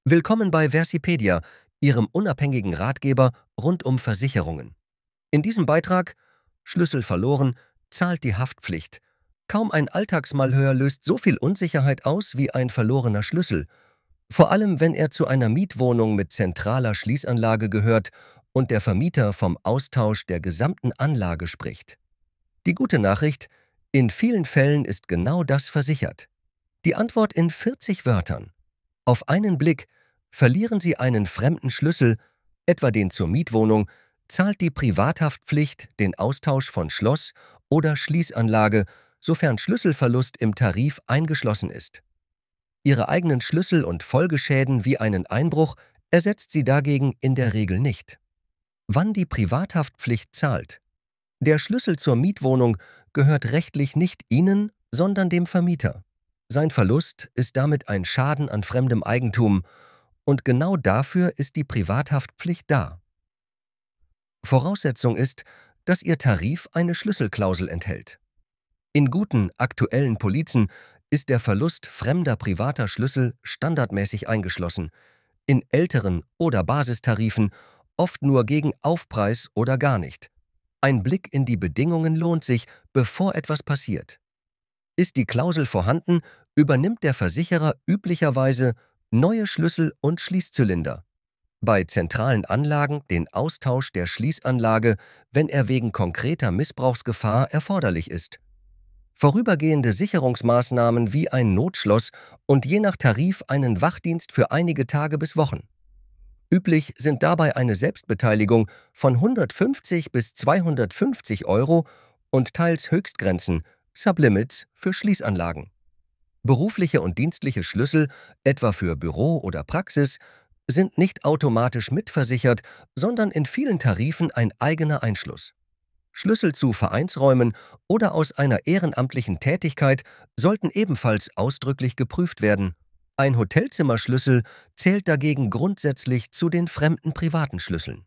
Willkommen bei Versipedia, Ihrem unabhängigen Ratgeber rund um Versicherungen. In diesem Beitrag Schlüssel verloren, zahlt die Haftpflicht. Kaum ein Alltagsmalheur löst so viel Unsicherheit aus wie ein verlorener Schlüssel. Vor allem, wenn er zu einer Mietwohnung mit zentraler Schließanlage gehört und der Vermieter vom Austausch der gesamten Anlage spricht. Die gute Nachricht: In vielen Fällen ist genau das versichert. Die Antwort in 40 Wörtern. Auf einen Blick: Verlieren Sie einen fremden Schlüssel, etwa den zur Mietwohnung, zahlt die Privathaftpflicht den Austausch von Schloss oder Schließanlage, sofern Schlüsselverlust im Tarif eingeschlossen ist. Ihre eigenen Schlüssel und Folgeschäden wie einen Einbruch ersetzt sie dagegen in der Regel nicht. Wann die Privathaftpflicht zahlt? Der Schlüssel zur Mietwohnung gehört rechtlich nicht Ihnen, sondern dem Vermieter. Sein Verlust ist damit ein Schaden an fremdem Eigentum, und genau dafür ist die Privathaftpflicht da. Voraussetzung ist, dass Ihr Tarif eine Schlüsselklausel enthält. In guten, aktuellen Polizen ist der Verlust fremder privater Schlüssel standardmäßig eingeschlossen, in älteren oder Basistarifen oft nur gegen Aufpreis oder gar nicht. Ein Blick in die Bedingungen lohnt sich, bevor etwas passiert. Ist die Klausel vorhanden, übernimmt der Versicherer üblicherweise neue Schlüssel und Schließzylinder. Bei zentralen Anlagen den Austausch der Schließanlage, wenn er wegen konkreter Missbrauchsgefahr erforderlich ist. Vorübergehende Sicherungsmaßnahmen wie ein Notschloss und je nach Tarif einen Wachdienst für einige Tage bis Wochen. Üblich sind dabei eine Selbstbeteiligung von 150 bis 250 Euro und teils Höchstgrenzen, Sublimits für Schließanlagen. Berufliche und dienstliche Schlüssel, etwa für Büro oder Praxis, sind nicht automatisch mitversichert, sondern in vielen Tarifen ein eigener Einschluss. Schlüssel zu Vereinsräumen oder aus einer ehrenamtlichen Tätigkeit sollten ebenfalls ausdrücklich geprüft werden. Ein Hotelzimmerschlüssel zählt dagegen grundsätzlich zu den fremden privaten Schlüsseln.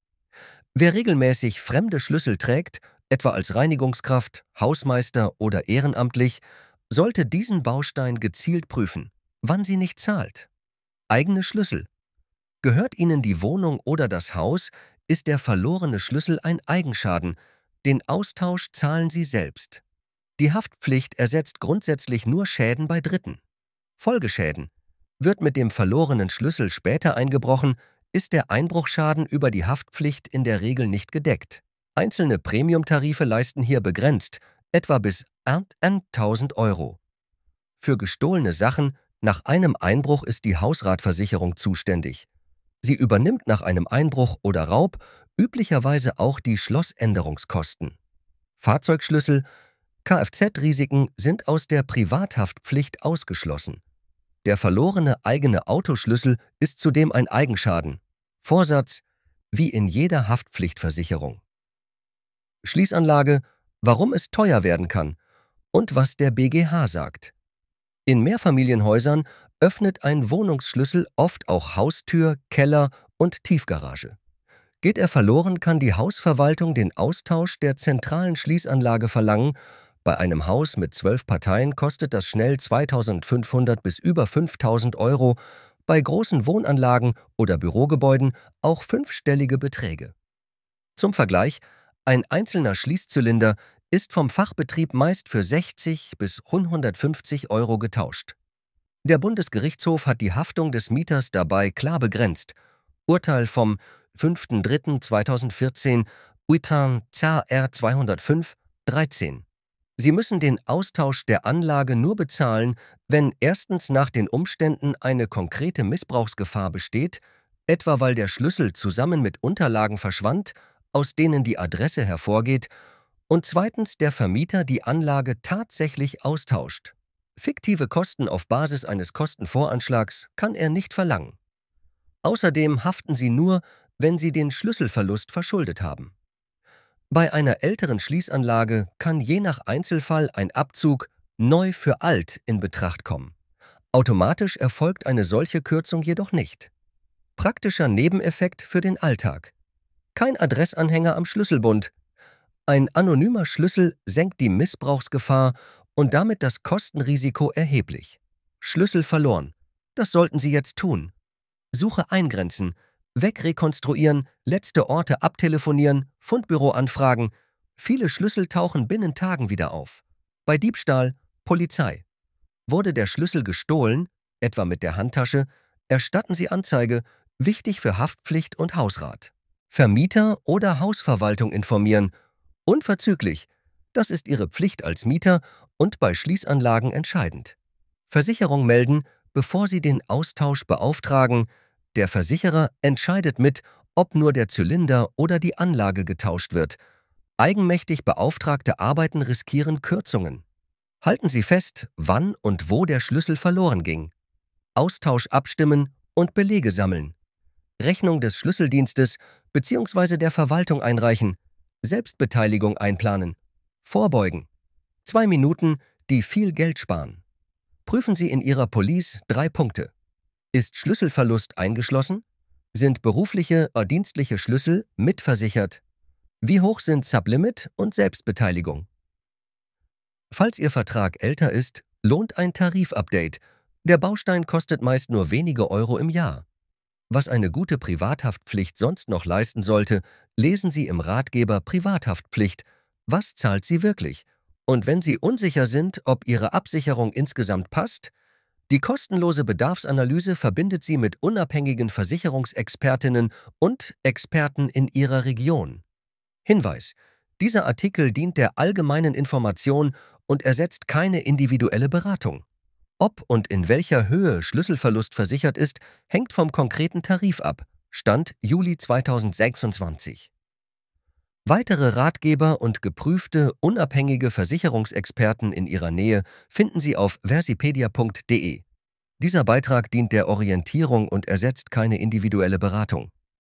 Wer regelmäßig fremde Schlüssel trägt, etwa als Reinigungskraft, Hausmeister oder ehrenamtlich, sollte diesen Baustein gezielt prüfen, wann sie nicht zahlt. Eigene Schlüssel. Gehört Ihnen die Wohnung oder das Haus, ist der verlorene Schlüssel ein Eigenschaden. Den Austausch zahlen Sie selbst. Die Haftpflicht ersetzt grundsätzlich nur Schäden bei Dritten. Folgeschäden. Wird mit dem verlorenen Schlüssel später eingebrochen, ist der Einbruchschaden über die Haftpflicht in der Regel nicht gedeckt. Einzelne Premiumtarife leisten hier begrenzt, etwa bis 1.000 Euro. Für gestohlene Sachen nach einem Einbruch ist die Hausratversicherung zuständig. Sie übernimmt nach einem Einbruch oder Raub üblicherweise auch die Schlossänderungskosten. Fahrzeugschlüssel, Kfz-Risiken sind aus der Privathaftpflicht ausgeschlossen. Der verlorene eigene Autoschlüssel ist zudem ein Eigenschaden. Vorsatz: wie in jeder Haftpflichtversicherung. Schließanlage, warum es teuer werden kann und was der BGH sagt. In Mehrfamilienhäusern öffnet ein Wohnungsschlüssel oft auch Haustür, Keller und Tiefgarage. Geht er verloren, kann die Hausverwaltung den Austausch der zentralen Schließanlage verlangen. Bei einem Haus mit 12 Parteien kostet das schnell 2.500 bis über 5.000 Euro, bei großen Wohnanlagen oder Bürogebäuden auch fünfstellige Beträge. Zum Vergleich: Ein einzelner Schließzylinder ist vom Fachbetrieb meist für 60 bis 150 Euro getauscht. Der Bundesgerichtshof hat die Haftung des Mieters dabei klar begrenzt. Urteil vom 5.3.2014, Uitan ZR 205, 13. Sie müssen den Austausch der Anlage nur bezahlen, wenn erstens nach den Umständen eine konkrete Missbrauchsgefahr besteht, etwa weil der Schlüssel zusammen mit Unterlagen verschwand, aus denen die Adresse hervorgeht, und zweitens der Vermieter die Anlage tatsächlich austauscht. Fiktive Kosten auf Basis eines Kostenvoranschlags kann er nicht verlangen. Außerdem haften Sie nur, wenn Sie den Schlüsselverlust verschuldet haben. Bei einer älteren Schließanlage kann je nach Einzelfall ein Abzug neu für alt in Betracht kommen. Automatisch erfolgt eine solche Kürzung jedoch nicht. Praktischer Nebeneffekt für den Alltag: Kein Adressanhänger am Schlüsselbund. Ein anonymer Schlüssel senkt die Missbrauchsgefahr und damit das Kostenrisiko erheblich. Schlüssel verloren. Das sollten Sie jetzt tun. Suche eingrenzen, wegrekonstruieren, letzte Orte abtelefonieren, Fundbüro anfragen. Viele Schlüssel tauchen binnen Tagen wieder auf. Bei Diebstahl, Polizei. Wurde der Schlüssel gestohlen, etwa mit der Handtasche, erstatten Sie Anzeige, wichtig für Haftpflicht und Hausrat. Vermieter oder Hausverwaltung informieren, unverzüglich. Das ist Ihre Pflicht als Mieter und bei Schließanlagen entscheidend. Versicherung melden, bevor Sie den Austausch beauftragen. Der Versicherer entscheidet mit, ob nur der Zylinder oder die Anlage getauscht wird. Eigenmächtig beauftragte Arbeiten riskieren Kürzungen. Halten Sie fest, wann und wo der Schlüssel verloren ging. Austausch abstimmen und Belege sammeln. Rechnung des Schlüsseldienstes bzw. der Verwaltung einreichen. Selbstbeteiligung einplanen. Vorbeugen. 2 Minuten, die viel Geld sparen. Prüfen Sie in Ihrer Police 3 Punkte. Ist Schlüsselverlust eingeschlossen? Sind berufliche oder dienstliche Schlüssel mitversichert? Wie hoch sind Sublimit und Selbstbeteiligung? Falls Ihr Vertrag älter ist, lohnt ein Tarifupdate. Der Baustein kostet meist nur wenige Euro im Jahr. Was eine gute Privathaftpflicht sonst noch leisten sollte, lesen Sie im Ratgeber Privathaftpflicht. Was zahlt sie wirklich? Und wenn Sie unsicher sind, ob Ihre Absicherung insgesamt passt, die kostenlose Bedarfsanalyse verbindet Sie mit unabhängigen Versicherungsexpertinnen und Experten in Ihrer Region. Hinweis: Dieser Artikel dient der allgemeinen Information und ersetzt keine individuelle Beratung. Ob und in welcher Höhe Schlüsselverlust versichert ist, hängt vom konkreten Tarif ab. Stand Juli 2026. Weitere Ratgeber und geprüfte, unabhängige Versicherungsexperten in Ihrer Nähe finden Sie auf versipedia.de. Dieser Beitrag dient der Orientierung und ersetzt keine individuelle Beratung.